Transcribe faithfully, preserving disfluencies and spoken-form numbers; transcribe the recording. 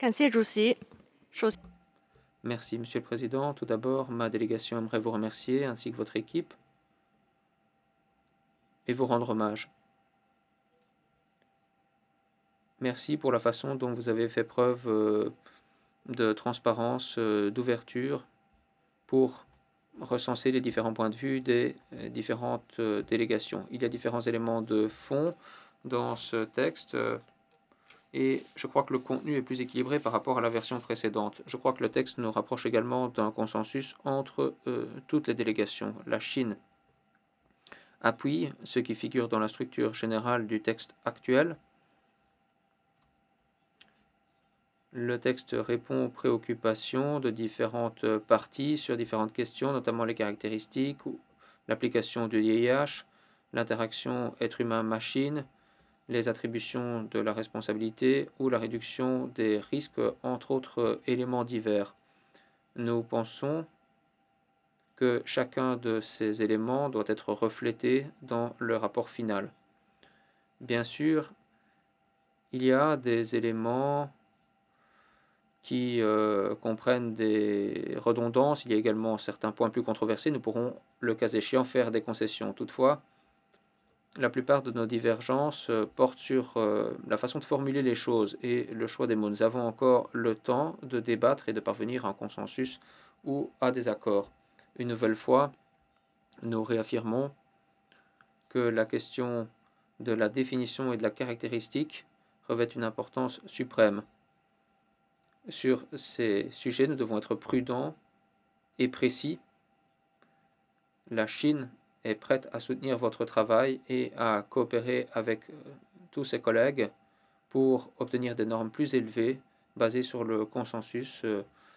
感谢主席。首 Merci, Monsieur le Président. Tout d'abord, ma délégation aimerait vous remercier ainsi que votre équipe et vous rendre hommage. Merci pour la façon dont vous avez fait preuve euh, de transparence, euh, d'ouverture pour recenser les différents points de vue des euh, différentes euh, délégations. Il y a différents éléments de fond dans ce texte euh, et je crois que le contenu est plus équilibré par rapport à la version précédente. Je crois que le texte nous rapproche également d'un consensus entre euh, toutes les délégations. La Chine appuie ce qui figure dans la structure générale du texte actuel. Le texte répond aux préoccupations de différentes parties sur différentes questions, notamment les caractéristiques, l'application de l'I I H, l'interaction être humain-machine, les attributions de la responsabilité ou la réduction des risques, entre autres éléments divers. Nous pensons que chacun de ces éléments doit être reflété dans le rapport final. Bien sûr, il y a des éléments qui euh, comprennent des redondances. Il y a également certains points plus controversés. Nous pourrons, le cas échéant, faire des concessions. Toutefois, la plupart de nos divergences euh, portent sur euh, la façon de formuler les choses et le choix des mots. Nous avons encore le temps de débattre et de parvenir à un consensus ou à des accords. Une nouvelle fois, nous réaffirmons que la question de la définition et de la caractéristique revêt une importance suprême. Sur ces sujets, nous devons être prudents et précis. La Chine est prête à soutenir votre travail et à coopérer avec euh, tous ses collègues pour obtenir des normes plus élevées basées sur le consensus euh,